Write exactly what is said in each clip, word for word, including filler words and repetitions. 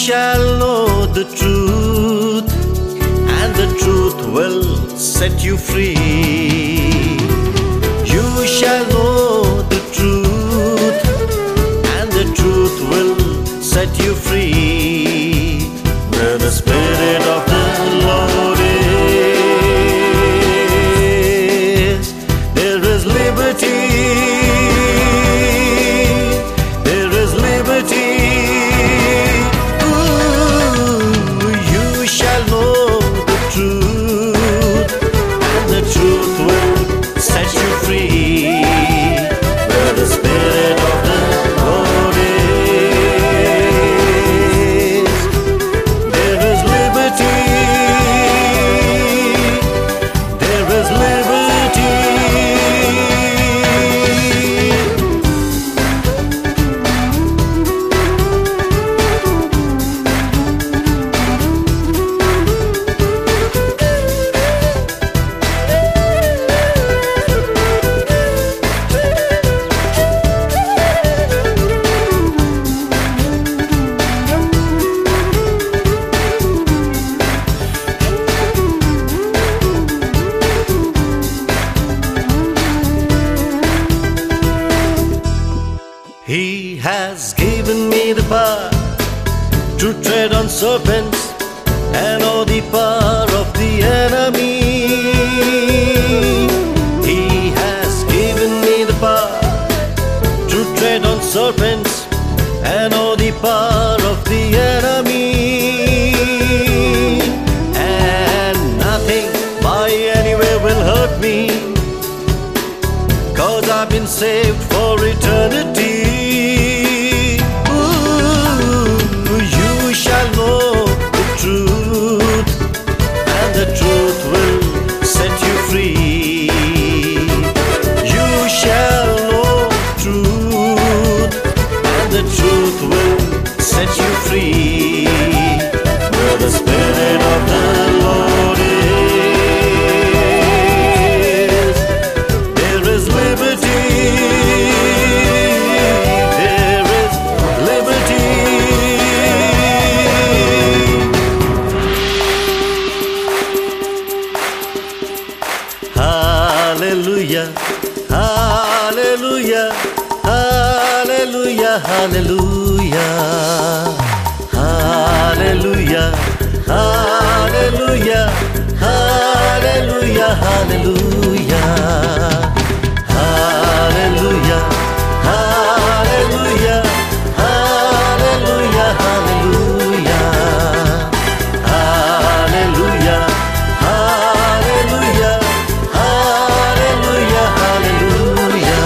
shall know the truth, and the truth will set you free. You shall know the truth, and the truth will set you free. Where the Spirit of the Lord is, there is liberty. There is liberty. He has given me the power to tread on serpents and all the power of the enemy. He has given me the power to tread on serpents and all the power of the enemy. And nothing by anywhere will hurt me, 'cause I've been saved for eternity. Free, where the Spirit of the Lord is, there is liberty. There is liberty. Hallelujah, hallelujah, hallelujah, hallelujah. Hallelujah, hallelujah, hallelujah, hallelujah, hallelujah, hallelujah, hallelujah, hallelujah, hallelujah, hallelujah, hallelujah, hallelujah.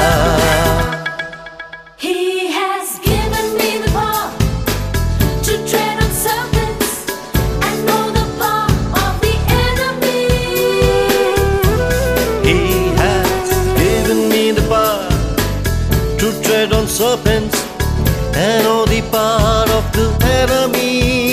He has given me the power to tread on serpents and know the power of the enemy. He has given me the power to tread on serpents and all the power of the enemy.